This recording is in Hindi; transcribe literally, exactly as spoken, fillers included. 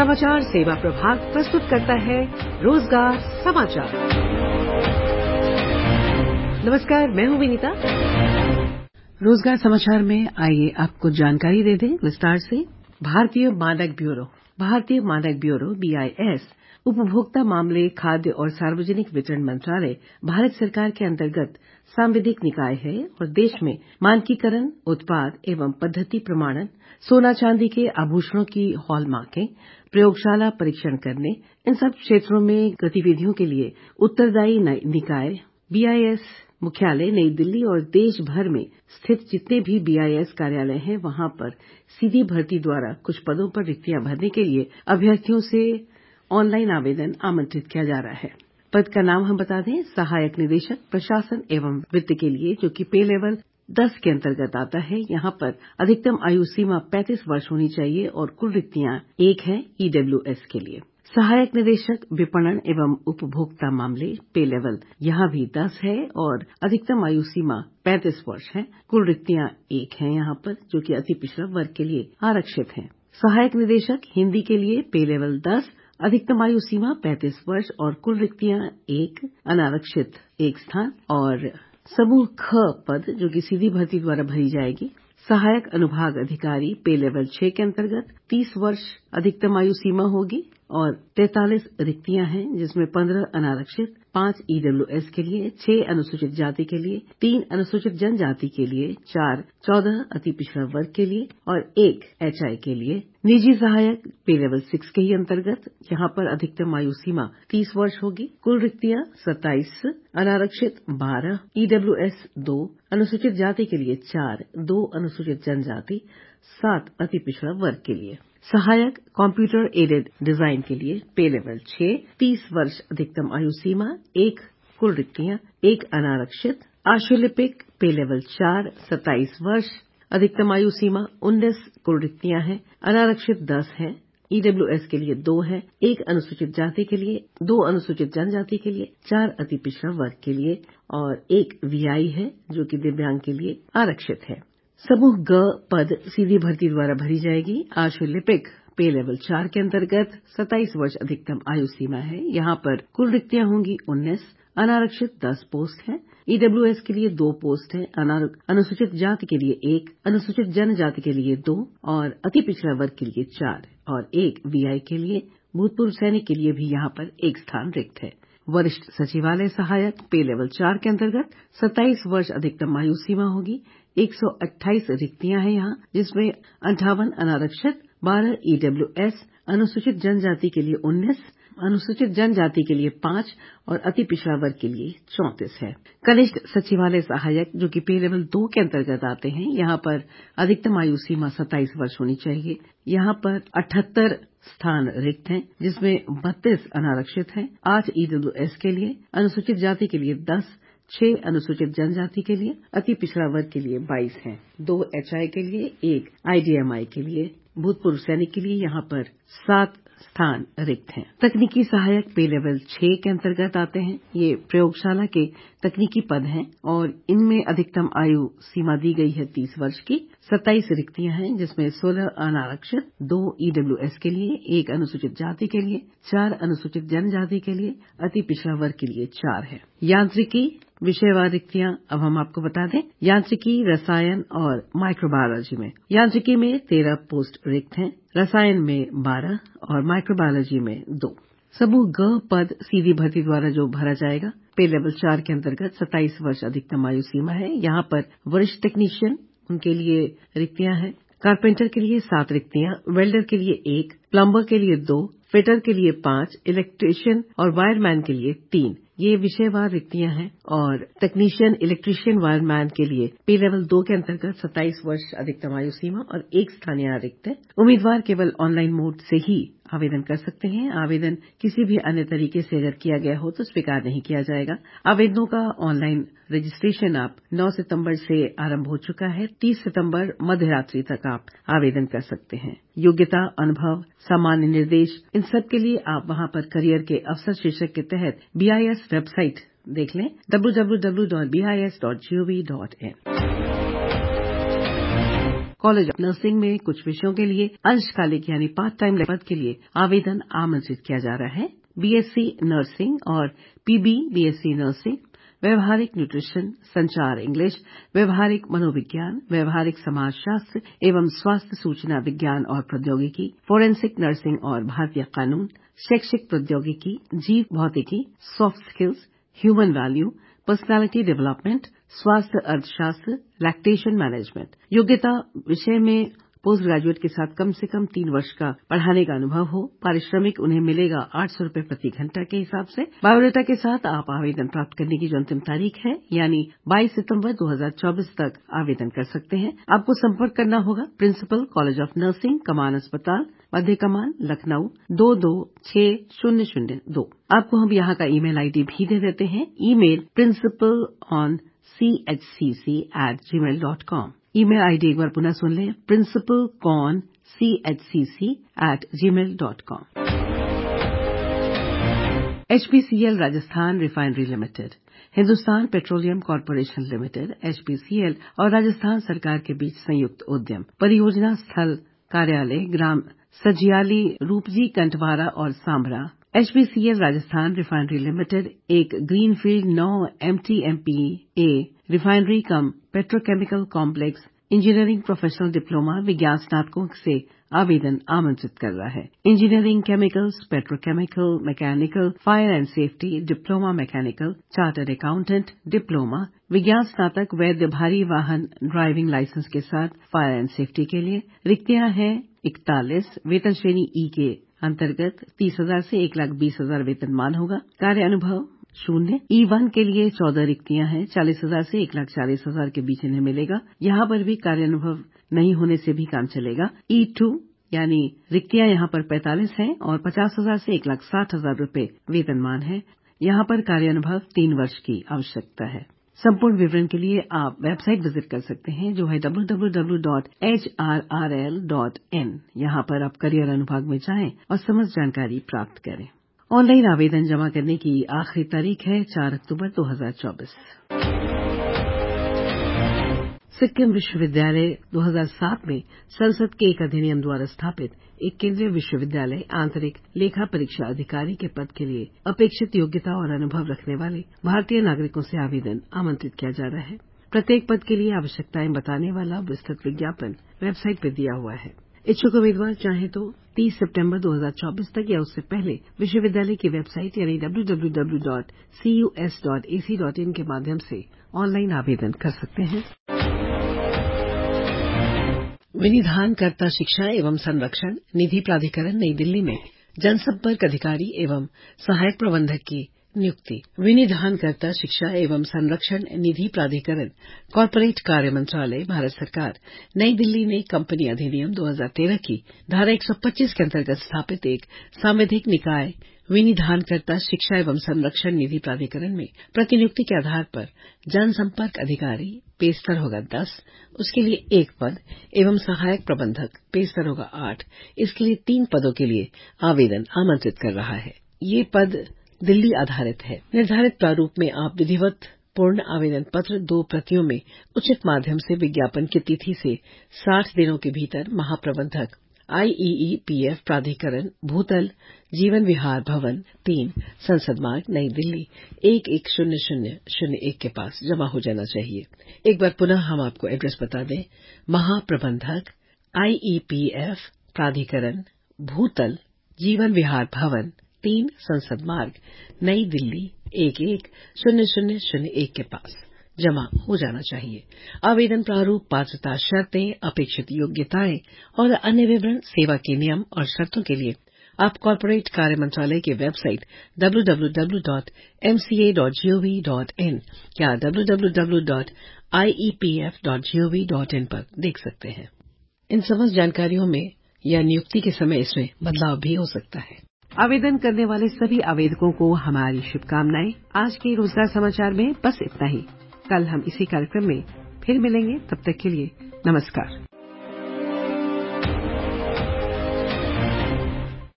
समाचार सेवा प्रभाग प्रस्तुत करता है रोजगार समाचार। नमस्कार, मैं हूं विनीता। रोजगार समाचार में आइए आपको जानकारी दे दें विस्तार से। भारतीय मानक ब्यूरो भारतीय मानक ब्यूरो बी आई एस उपभोक्ता मामले, खाद्य और सार्वजनिक वितरण मंत्रालय भारत सरकार के अंतर्गत सांविधिक निकाय है और देश में मानकीकरण, उत्पाद एवं पद्धति प्रमाणन, सोना चांदी के आभूषणों की हॉलमार्किंग, प्रयोगशाला परीक्षण करने, इन सब क्षेत्रों में गतिविधियों के लिए उत्तरदायी निकाय। बी आई एस मुख्यालय नई दिल्ली और देश भर में स्थित जितने भी बी आई एस कार्यालय हैं, वहां पर सीधी भर्ती द्वारा कुछ पदों पर रिक्तियां भरने के लिए अभ्यर्थियों से ऑनलाइन आवेदन आमंत्रित किया जा रहा है। पद का नाम हम बता दें, सहायक निदेशक प्रशासन एवं वित्त के लिए, जो कि पे लेवल दस के अंतर्गत आता है। यहाँ पर अधिकतम आयु सीमा पैंतीस वर्ष होनी चाहिए और कुल रिक्तियां एक हैं ई डब्ल्यू एस के लिए। सहायक निदेशक विपणन एवं उपभोक्ता मामले, पे लेवल यहाँ भी दस है और अधिकतम आयु सीमा पैंतीस वर्ष है। कुल रिक्तियां एक हैं यहाँ पर, जो कि अति पिछड़ा वर्ग के लिए आरक्षित हैं। सहायक निदेशक हिंदी के लिए पे लेवल दस, अधिकतम आयु सीमा पैंतीस वर्ष और कुल रिक्तियां एक, अनारक्षित एक स्थान। और समूह ख पद, जो कि सीधी भर्ती द्वारा भरी जाएगी। सहायक अनुभाग अधिकारी पे लेवल छह के अंतर्गत तीस वर्ष अधिकतम आयु सीमा होगी और तैंतालीस रिक्तियां हैं, जिसमें पंद्रह अनारक्षित, पांच ई डब्ल्यू एस के लिए, छह अनुसूचित जाति के लिए, तीन अनुसूचित जनजाति के लिए, चार चौदह अति पिछड़ा वर्ग के लिए और एक एच आई के लिए। निजी सहायक पे लेवल सिक्स के ही अंतर्गत, यहाँ पर अधिकतम आयु सीमा तीस वर्ष होगी। कुल रिक्तियां सत्ताईस, अनारक्षित बारह, ई डब्ल्यू एस दो, अनुसूचित जाति के लिए चार, दो अनुसूचित जनजाति, सात अति पिछड़ा वर्ग के लिए। सहायक कंप्यूटर एडेड डिजाइन के लिए पे लेवल छह, तीस वर्ष अधिकतम आयु सीमा, एक, कुल रिक्तियां एक, अनारक्षित। आशुलिपिक पे लेवल चार, सत्ताईस वर्ष अधिकतम आयु सीमा, उन्नीस, कुल रिक्तियां हैं, अनारक्षित दस है, ई डब्ल्यू एस के लिए दो है, एक अनुसूचित जाति के लिए, दो अनुसूचित जनजाति के लिए, चार अति पिछड़ा वर्ग के लिए और एक वी आई है, जो कि दिव्यांग के लिए आरक्षित है। समूह ग पद सीधी भर्ती द्वारा भरी जाएगी। आशुलिपिक पे लेवल चार के अंतर्गत सत्ताईस वर्ष अधिकतम आयु सीमा है। यहाँ पर कुल रिक्तियां होंगी उन्नीस, अनारक्षित दस पोस्ट हैं, ई डब्ल्यू एस के लिए दो पोस्ट हैं, अनुसूचित जाति के लिए एक, अनुसूचित जनजाति के लिए दो और अति पिछड़ा वर्ग के लिए चार और एक वी आई के लिए। भूतपूर्व सैनिक के लिए भी यहाँ पर एक स्थान रिक्त है। वरिष्ठ सचिवालय सहायक पे लेवल चार के अंतर्गत सत्ताईस वर्ष अधिकतम आयु सीमा होगी। एक सौ अट्ठाईस रिक्तियां हैं यहाँ, जिसमें अंठावन अनारक्षित, बारह ई डब्ल्यू एस, अनुसूचित जनजाति के लिए उन्नीस, अनुसूचित जनजाति के लिए पांच और अति पिछड़ा वर्ग के लिए चौंतीस है। कनिष्ठ सचिवालय सहायक, जो कि पे लेवल दो के अंतर्गत आते हैं, यहाँ पर अधिकतम आयु सीमा सत्ताईस वर्ष होनी चाहिए। यहाँ पर अठहत्तर स्थान रिक्त हैं, जिसमें बत्तीस अनारक्षित हैं, आठ ई डब्ल्यू एस के लिए, अनुसूचित जाति के लिए दस, छह अनुसूचित जनजाति के लिए, अति पिछड़ा वर्ग के लिए बाईस हैं, दो एच आई के लिए, एक आई डी एम आई के लिए। भूतपूर्व सैनिक के लिए यहाँ पर सात स्थान रिक्त हैं। तकनीकी सहायक पे लेवल छह के अंतर्गत आते हैं। ये प्रयोगशाला के तकनीकी पद हैं और इनमें अधिकतम आयु सीमा दी गई है तीस वर्ष की। सत्ताईस रिक्तियां हैं, जिसमें सोलह अनारक्षित, दो ई डब्ल्यू एस के लिए, एक अनुसूचित जाति के लिए, चार अनुसूचित जनजाति के लिए, अति पिछड़ा वर्ग के लिए चार है। यांत्रिकी विषयवार रिक्तियां अब हम आपको बता दें। यांत्रिकी, रसायन और माइक्रोबायोलॉजी में यांत्रिकी में तेरह पोस्ट रिक्त हैं, रसायन में बारह और माइक्रोबायोलॉजी में दो। समूह ग पद सीधी भर्ती द्वारा जो भरा जाएगा, पे लेवल चार के अंतर्गत सत्ताईस वर्ष अधिकतम आयु सीमा है। यहाँ पर वरिष्ठ टेक्नीशियन, उनके लिए रिक्तियां हैं। कारपेंटर के लिए सात रिक्तियां, वेल्डर के लिए एक, प्लम्बर के लिए दो, फिटर के लिए पांच, इलेक्ट्रीशियन और वायरमैन के लिए तीन। ये विषयवार रिक्तियां हैं और टेक्नीशियन, इलेक्ट्रीशियन, वायरमैन के लिए पे लेवल दो के अंतर्गत सत्ताईस वर्ष अधिकतम आयु सीमा और एक स्थान यहाँ रिक्त है। उम्मीदवार केवल ऑनलाइन मोड से ही आवेदन कर सकते हैं। आवेदन किसी भी अन्य तरीके से अगर किया गया हो तो स्वीकार नहीं किया जाएगा। आवेदनों का ऑनलाइन रजिस्ट्रेशन आप नौ सितंबर से आरंभ हो चुका है। तीस सितंबर मध्य रात्रि तक आप आवेदन कर सकते हैं। योग्यता, अनुभव, सामान्य निर्देश, इन सब के लिए आप वहां पर करियर के अवसर शीर्षक के तहत बी आई एस वेबसाइट देख लें, W W W dot B I S dot G O V dot in. College of nursing में कुछ विषयों के लिए अंशकालिक यानी पार्ट टाइम पद के लिए आवेदन आमंत्रित किया जा रहा है। बीएससी नर्सिंग और पीबी बीएससी नर्सिंग, व्यवहारिक न्यूट्रिशन, संचार इंग्लिश, व्यवहारिक मनोविज्ञान, व्यवहारिक समाजशास्त्र एवं स्वास्थ्य सूचना विज्ञान और प्रौद्योगिकी, फोरेंसिक नर्सिंग और भारतीय कानून, शैक्षिक प्रौद्योगिकी, जीव भौतिकी, soft skills, human value, personality development, स्वास्थ्य अर्थशास्त्र, लैक्टेशन मैनेजमेंट। योग्यता विषय में पोस्ट ग्रेजुएट के साथ कम से कम तीन वर्ष का पढ़ाने का अनुभव हो। पारिश्रमिक उन्हें मिलेगा आठ सौ रूपये प्रति घंटा के हिसाब से। बायोडाटा के साथ आप आवेदन प्राप्त करने की जो अंतिम तारीख है यानी बाईस सितंबर दो हज़ार चौबीस तक आवेदन कर सकते हैं। आपको संपर्क करना होगा प्रिंसिपल कॉलेज ऑफ नर्सिंग, कमान अस्पताल, मध्य कमान, लखनऊ दो दो छह शून्य शून्य दो। आपको हम यहाँ का ईमेल आईडी भी दे देते हैं। Email principal on C H C C at Gmail dot com. Email ID एक बार पुनः सुन लें, principal con C H C C at Gmail dot com. HPCL Rajasthan refinery limited, Hindustan petroleum corporation limited HPCL और राजस्थान सरकार के बीच संयुक्त उद्यम परियोजना स्थल कार्यालय ग्राम सजियाली, रूपजी, कंठवारा और Sambhara. HPCL Rajasthan refinery limited एक ग्रीनफील्ड नौ MTMPA refinery cum petrochemical complex engineering professional diploma विज्ञान स्नातकों से आवेदन आमंत्रित कर रहा है। Engineering, chemicals, petrochemical, mechanical, fire and safety, diploma mechanical, chartered accountant, diploma, विज्ञान स्नातक, वैध भारी वाहन ड्राइविंग लाइसेंस के साथ फायर एंड सेफ्टी के लिए रिक्तियां हैं इकतालीस। वेतन श्रेणी ई के अंतर्गत तीस हजार से एक लाख बीस हजार वेतनमान होगा। कार्य अनुभव शून्य। ई वन के लिए चौदह रिक्तियां हैं, चालीस हजार से एक लाख चालीस हजार के बीच इन्हें मिलेगा। यहाँ पर भी कार्य अनुभव नहीं होने से भी काम चलेगा। ई टू यानी रिक्तियां यहाँ पर पैंतालीस हैं और पचास हजार से एक लाख साठ हजार रूपये वेतनमान है। यहाँ पर कार्य अनुभव तीन वर्ष की आवश्यकता है। संपूर्ण विवरण के लिए आप वेबसाइट विजिट कर सकते हैं जो है W W W dot H R R L dot in. यहाँ पर आप करियर अनुभाग में जाएं और समस्त जानकारी प्राप्त करें। ऑनलाइन आवेदन जमा करने की आखिरी तारीख है चार अक्टूबर दो हज़ार चौबीस। सिक्किम विश्वविद्यालय दो हज़ार सात में संसद के एक अधिनियम द्वारा स्थापित एक केंद्रीय विश्वविद्यालय आंतरिक लेखा परीक्षा अधिकारी के पद के लिए अपेक्षित योग्यता और अनुभव रखने वाले भारतीय नागरिकों से आवेदन आमंत्रित किया जा रहा है। प्रत्येक पद के लिए आवश्यकताएं बताने वाला विस्तृत विज्ञापन वेबसाइट पर दिया हुआ है। इच्छुक उम्मीदवार चाहे तो तीस सितंबर दो हज़ार चौबीस तक या उससे पहले विश्वविद्यालय की वेबसाइट यानी W W W dot C U S dot A C dot in के माध्यम से ऑनलाइन आवेदन कर सकते हैं। विनिधानकर्ता शिक्षा एवं संरक्षण निधि प्राधिकरण नई दिल्ली में जनसंपर्क अधिकारी एवं सहायक प्रबंधक की नियुक्ति। विनिधानकर्ता शिक्षा एवं संरक्षण निधि प्राधिकरण कॉर्पोरेट कार्य मंत्रालय भारत सरकार नई दिल्ली ने कंपनी अधिनियम दो हज़ार तेरह की धारा एक सौ पच्चीस के अंतर्गत स्थापित एक सांविधिक निकाय विनिधानकर्ता शिक्षा एवं संरक्षण निधि प्राधिकरण में प्रतिनियुक्ति के आधार पर जनसंपर्क अधिकारी पे स्तर होगा दस, उसके लिए एक पद एवं सहायक प्रबंधक पे स्तर होगा आठ। इसके लिए तीन पदों के लिए आवेदन आमंत्रित कर रहा है। ये पद दिल्ली आधारित है। निर्धारित प्रारूप में आप विधिवत पूर्ण आवेदन पत्र दो प्रतियों में उचित माध्यम से विज्ञापन की तिथि से साठ दिनों के भीतर महाप्रबंधक आईईईपीएफ प्राधिकरण भूतल जीवन विहार भवन तीन संसद मार्ग नई दिल्ली एक एक शून्य शून्य शून्य एक के पास जमा हो जाना चाहिए। एक बार पुनः हम आपको एड्रेस बता दें। महाप्रबंधक आईईपीएफ प्राधिकरण भूतल जीवन विहार भवन तीन संसद मार्ग नई दिल्ली एक एक शून्य शून्य शून्य एक के पास जमा हो जाना चाहिए। आवेदन प्रारूप, पात्रता शर्तें, अपेक्षित योग्यताएं और अन्य विवरण, सेवा के नियम और शर्तों के लिए आप कॉर्पोरेट कार्य मंत्रालय की website W W W dot M C A dot G O V dot in या W W W dot I E P F dot G O V dot in पर देख सकते हैं। इन समस्त जानकारियों में या नियुक्ति के समय इसमें बदलाव भी हो सकता है। आवेदन करने वाले सभी आवेदकों को हमारी शुभकामनाएं। आज के रोजगार समाचार में बस इतना ही। कल हम इसी कार्यक्रम में फिर मिलेंगे। तब तक के लिए नमस्कार।